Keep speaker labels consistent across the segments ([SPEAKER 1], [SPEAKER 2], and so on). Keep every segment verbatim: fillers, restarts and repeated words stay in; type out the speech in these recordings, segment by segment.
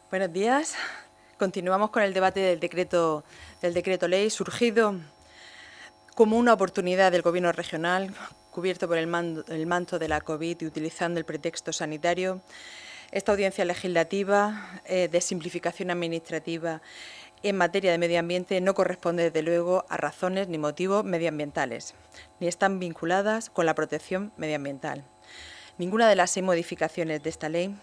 [SPEAKER 1] Buenos días. Continuamos con el debate del decreto, del decreto ley, surgido como una oportunidad del Gobierno regional, cubierto por el, mando, el manto de la COVID y utilizando el pretexto sanitario. Esta audiencia legislativa eh, de simplificación administrativa en materia de medio ambiente no corresponde, desde luego, a razones ni motivos medioambientales, ni están vinculadas con la protección medioambiental. Ninguna de las seis modificaciones de esta ley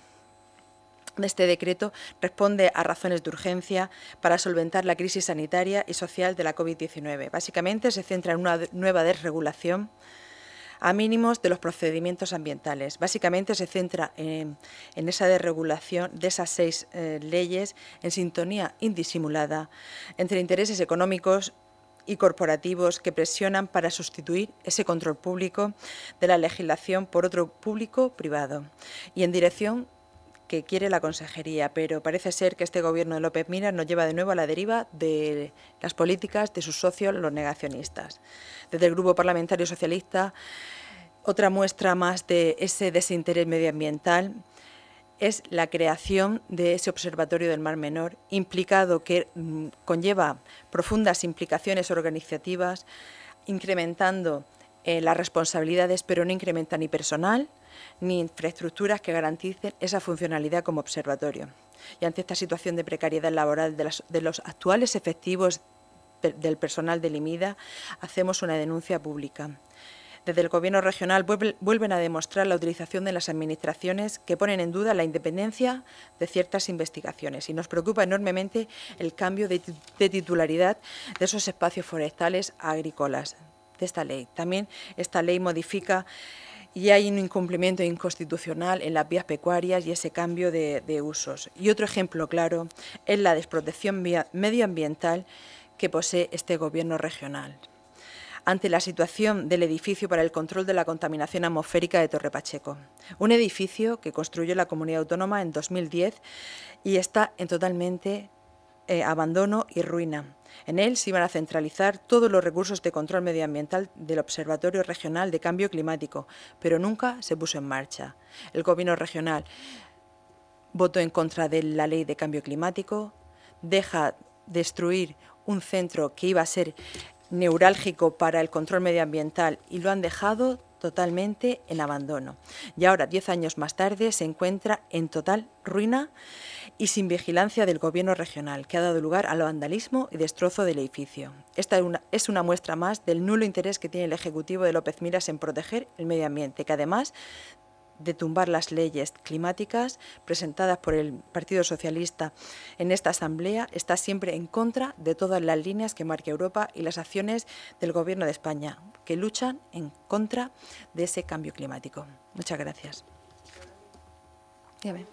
[SPEAKER 1] de este decreto responde a razones de urgencia para solventar la crisis sanitaria y social de la COVID diecinueve. Básicamente se centra en una nueva desregulación a mínimos de los procedimientos ambientales. Básicamente se centra en, en esa desregulación de esas seis eh, leyes en sintonía indisimulada entre intereses económicos y corporativos que presionan para sustituir ese control público de la legislación por otro público-privado y en dirección que quiere la consejería, pero parece ser que este gobierno de López Miras nos lleva de nuevo a la deriva de las políticas de sus socios, los negacionistas. Desde el Grupo Parlamentario Socialista, otra muestra más de ese desinterés medioambiental es la creación de ese Observatorio del Mar Menor, implicado que mmm, conlleva profundas implicaciones organizativas, incrementando eh, las responsabilidades, pero no incrementa ni personal ni infraestructuras que garanticen esa funcionalidad como observatorio. Y ante esta situación de precariedad laboral de, las, de los actuales efectivos del personal del IMIDA, hacemos una denuncia pública. Desde el Gobierno regional vuelven a demostrar la utilización de las administraciones que ponen en duda la independencia de ciertas investigaciones y nos preocupa enormemente el cambio de, de titularidad de esos espacios forestales agrícolas de esta ley. También esta ley modifica y hay un incumplimiento inconstitucional en las vías pecuarias y ese cambio de, de usos. Y otro ejemplo claro es la desprotección medioambiental que posee este Gobierno regional ante la situación del edificio para el control de la contaminación atmosférica de Torre Pacheco, un edificio que construyó la Comunidad Autónoma en dos mil diez y está en totalmente eh, abandono y ruina. En él se iban a centralizar todos los recursos de control medioambiental del Observatorio Regional de Cambio Climático, pero nunca se puso en marcha. El Gobierno regional votó en contra de la Ley de Cambio Climático, deja destruir un centro que iba a ser neurálgico para el control medioambiental y lo han dejado totalmente en abandono. Y ahora, diez años más tarde, se encuentra en total ruina y sin vigilancia del Gobierno regional, que ha dado lugar al vandalismo y destrozo del edificio. Esta es una, es una muestra más del nulo interés que tiene el Ejecutivo de López Miras en proteger el medio ambiente, que además de tumbar las leyes climáticas presentadas por el Partido Socialista en esta Asamblea, está siempre en contra de todas las líneas que marca Europa y las acciones del Gobierno de España, que luchan en contra de ese cambio climático. Muchas gracias. Dígame.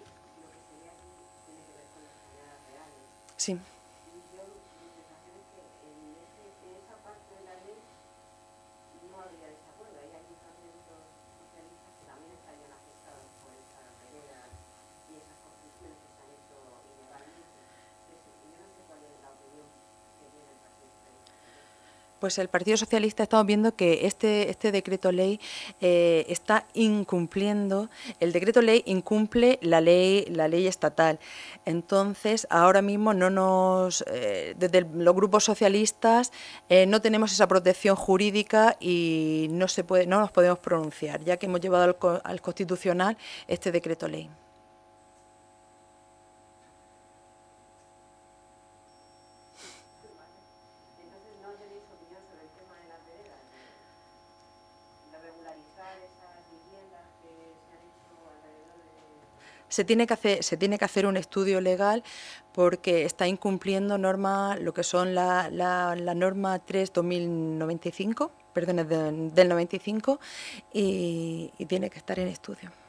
[SPEAKER 1] Sí. Pues el Partido Socialista estamos viendo que este, este decreto ley eh, está incumpliendo, el decreto ley incumple la ley, la ley estatal. Entonces, ahora mismo no nos, eh, desde el, los grupos socialistas eh, no tenemos esa protección jurídica y no se puede, no nos podemos pronunciar, ya que hemos llevado al, al Constitucional este decreto ley. Se tiene, que hacer, se tiene que hacer un estudio legal porque está incumpliendo norma, lo que son la, la, la norma tres barra dos mil noventa y cinco, perdón, de, del noventa y cinco, y, y tiene que estar en estudio.